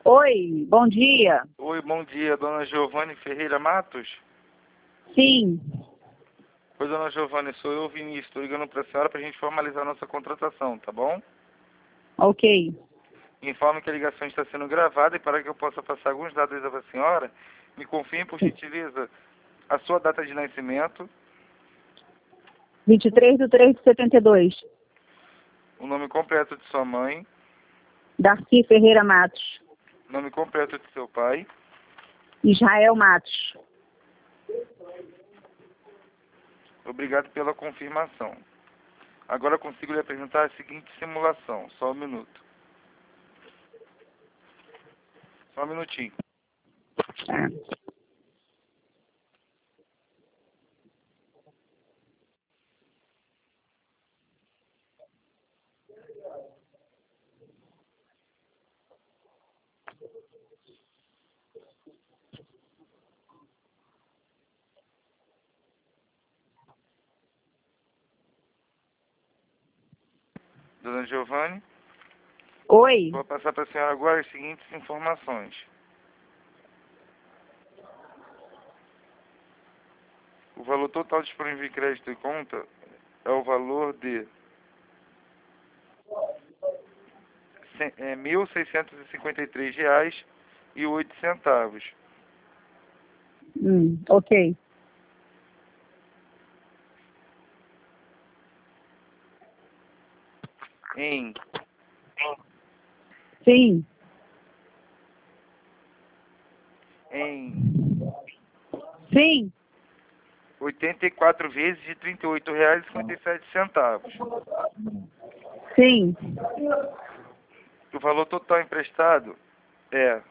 Oi, bom dia. Oi, bom dia, dona Giovanni Ferreira Matos? Sim, Oi, dona Giovanni, sou eu, Vinícius. Estou ligando para a senhora para a gente formalizar a nossa contratação, tá bom? ok. Informe que a ligação está sendo gravada e para que eu possa passar alguns dados à senhora, me confirme, por gentileza, a sua data de nascimento, 23/3/72. o nome completo de sua mãe, Darcy Ferreira Matos. nome completo de seu pai. Israel Matos. Obrigado pela confirmação. Agora consigo lhe apresentar a seguinte simulação. Só um minuto. Só um minutinho. Tá. Dona Giovanni, Oi, vou passar para a senhora agora as seguintes informações. O valor total disponível em crédito e conta é o valor de R$ 1.653,08. ok. Em Sim, sim, 84 vezes de R$ 38,57. sim, O valor total emprestado é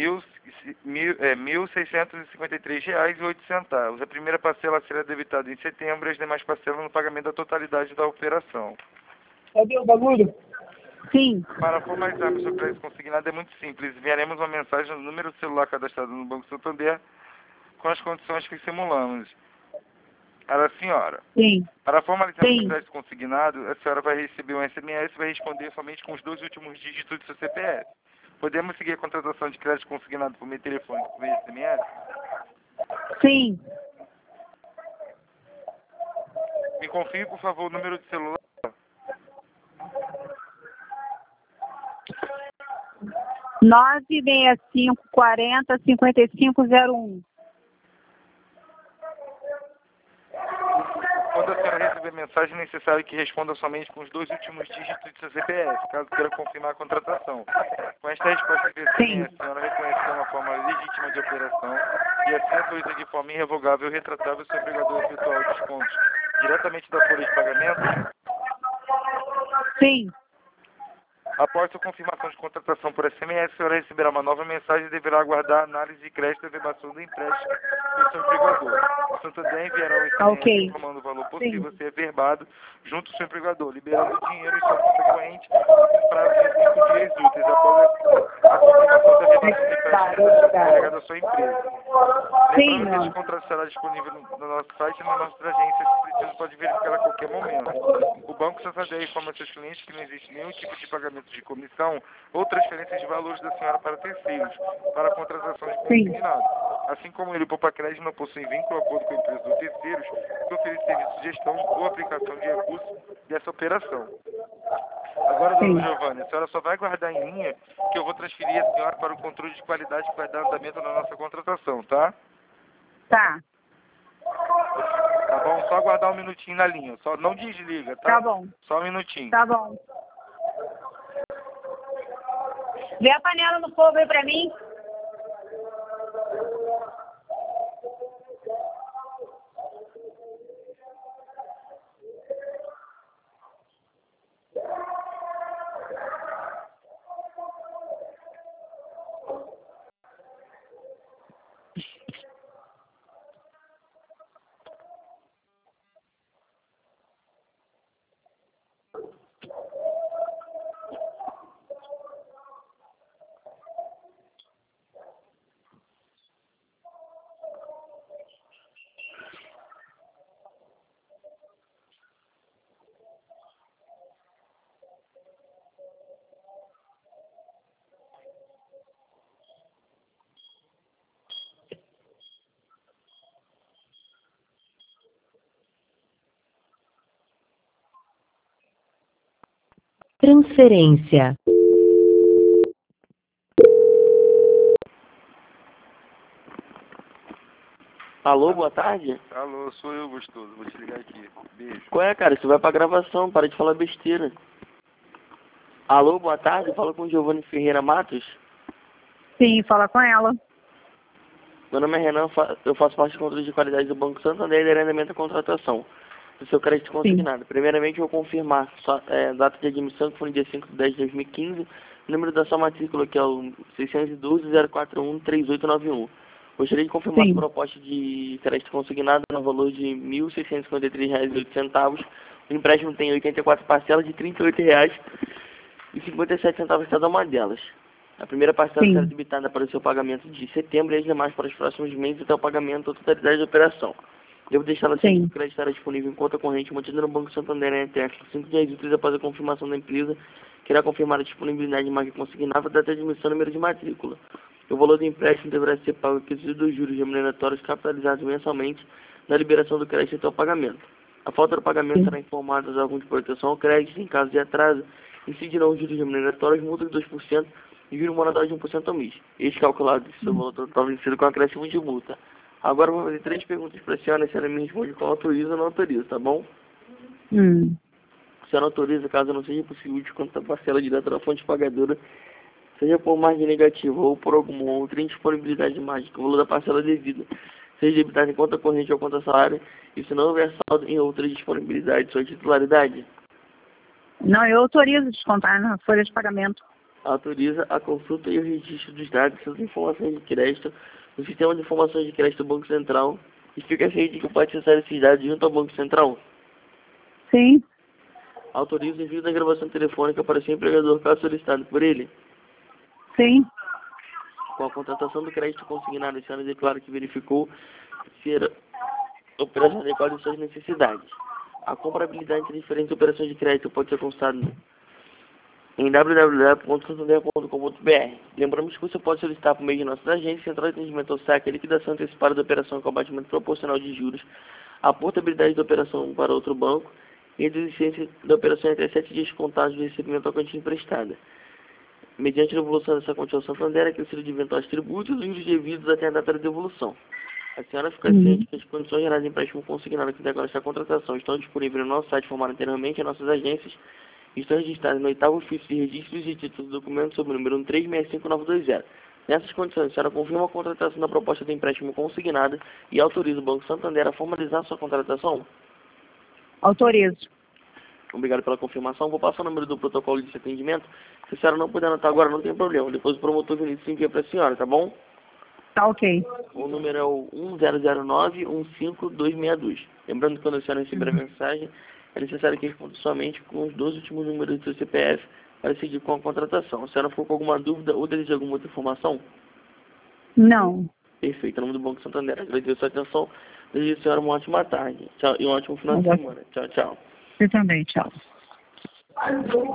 R$ 1.653,08. A primeira parcela será debitada em setembro e as demais parcelas no pagamento da totalidade da operação. cadê o bagulho? Sim, Para formalizarmos o crédito consignado é muito simples. Enviaremos uma mensagem no número celular cadastrado no Banco Santander com as condições que simulamos. Para a senhora, sim, para formalizarmos o sim. crédito consignado, a senhora vai receber um SMS e vai responder somente com os 2 últimos dígitos do seu CPF. Podemos seguir a contratação de crédito consignado por meio telefônico por meio SMS? Sim, Me confirme, por favor, o número de celular. 96540-5501. Quando a senhora receber mensagem, é necessário que responda somente com os 2 últimos dígitos do seu CPF, caso queira confirmar a contratação. Com esta resposta de Sim, SMS, a senhora reconhece que é uma forma legítima de operação e assim autoriza de forma irrevogável e retratável o seu empregador efetuar os descontos diretamente da folha de pagamento. sim, Após sua confirmação de contratação por SMS, a senhora receberá uma nova mensagem e deverá aguardar a análise de crédito e verbação do empréstimo do seu empregador. O Santander enviará um SMS ok. informando o valor Sim, possível a ser verbado junto ao seu empregador, liberando o dinheiro em sua conta corrente em prazo de 5 dias úteis após a confirmação da verbação do empréstimo delegado à sua empresa. sim, Lembrando que esse não. contrato será disponível no nosso site e na nossa agência, se preciso pode verificar a qualquer momento. O Banco Santander informa seus clientes que não existe nenhum tipo de pagamento de comissão ou transferência de valores da senhora para terceiros, para a contratação de Sim, consignado. Assim como ele, o Poupa Crédito não possui vínculo ou acordo com a empresa ou terceiros que oferece serviço de gestão ou aplicação de recursos dessa operação. Agora, sim. dona Giovanni, a senhora só vai guardar em linha que eu vou transferir a senhora para o controle de qualidade que vai dar andamento na nossa contratação, tá? Tá, Tá bom? Só aguardar um minutinho na linha. Só não desliga, tá tá? bom, Só um minutinho. tá bom. Vê a panela no fogo aí pra mim. Transferência. Alô, boa tarde? Alô, sou eu, gostoso. Vou te ligar aqui. Beijo. Qual é, cara? Você vai pra gravação, para de falar besteira. Alô, boa tarde? Fala com o Giovanni Ferreira Matos. Sim, fala com ela. Meu nome é Renan, eu faço parte do controle de qualidade do Banco Santander e arrendamento da contratação do seu crédito consignado. Primeiramente, eu vou confirmar data de admissão, que foi no dia 5 de 10 de 2015, número da sua matrícula, que é o 612-041-3891. Gostaria de confirmar a proposta de crédito consignado no valor de R$ 1.653,08. O empréstimo tem 84 parcelas de R$ 38,57 cada uma delas. A primeira parcela será debitada para o seu pagamento de setembro e as demais para os próximos meses até o pagamento da totalidade da operação. Devo deixá-la ciente que o crédito estará disponível em conta corrente mantida no Banco Santander até 5 dias úteis após a confirmação da empresa, que irá confirmar a disponibilidade de máquina consignada, data de admissão e número de matrícula. O valor do empréstimo deverá ser pago aquecido dos juros remuneratórios capitalizados mensalmente na liberação do crédito até o pagamento. A falta do pagamento será informada aos órgãos de proteção ao crédito. Em caso de atraso, incidirão os juros remuneratórios, multa de 2% e juros moratórios de 1% ao mês. Este calculado de seu valor total vencido com acréscimo de multa. Agora eu vou fazer 3 perguntas para a senhora, se ela me responde com autoriza ou não autoriza, tá bom? Se a senhora autoriza, caso não seja possível descontar a parcela direta da fonte pagadora, seja por margem negativa ou por alguma outra indisponibilidade de margem, que o valor da parcela devida seja debitado em conta corrente ou conta salário, e se não houver saldo em outra disponibilidade de sua titularidade, Não, eu autorizo descontar na folha de pagamento. autoriza a consulta e o registro dos dados e suas informações de crédito no Sistema de Informações de Crédito do Banco Central, e fica ciente que pode acessar esses dados junto ao Banco Central. Sim, Autoriza o envio da gravação telefônica para o seu empregador, caso solicitado por ele. sim, Com a contratação do crédito consignado, a senhora declara que verificou ser operação adequada às suas necessidades. A comparabilidade entre diferentes operações de crédito pode ser consultada em www.santander.com.br. Lembramos que você pode solicitar por meio de nossas agências, central de atendimento ao saque, a liquidação antecipada da operação com abatimento proporcional de juros, a portabilidade da operação para outro banco e a desistência da operação em até 7 dias contados do recebimento da quantia emprestada. Mediante a devolução dessa quantia ao Santander, acrescido de eventuais tributos e os devidos até a data da devolução. A senhora fica ciente que as condições gerais de empréstimo consignado que decoram esta contratação estão disponíveis no nosso site, informado anteriormente em nossas agências, e estão registradas no 8º ofício de registros e títulos do documento sob o número 1365920. Nessas condições, a senhora confirma a contratação da proposta de empréstimo consignada e autoriza o Banco Santander a formalizar sua contratação? autorizo. Obrigado pela confirmação. Vou passar o número do protocolo de atendimento. Se a senhora não puder anotar agora, não tem problema. Depois o promotor Vinícius envia para a senhora, tá bom? Tá ok. O número é o 1009-15262. Lembrando que quando a senhora receber a mensagem, é necessário que responda somente com os 2 últimos números do seu CPF para seguir com a contratação. Se a senhora for com alguma dúvida ou deseja alguma outra informação? Não. Perfeito. Em nome do Banco Santander, agradeço a sua atenção. Desejo a senhora uma ótima tarde. Tchau, e um ótimo final de semana. Tchau, tchau. Você também, tchau.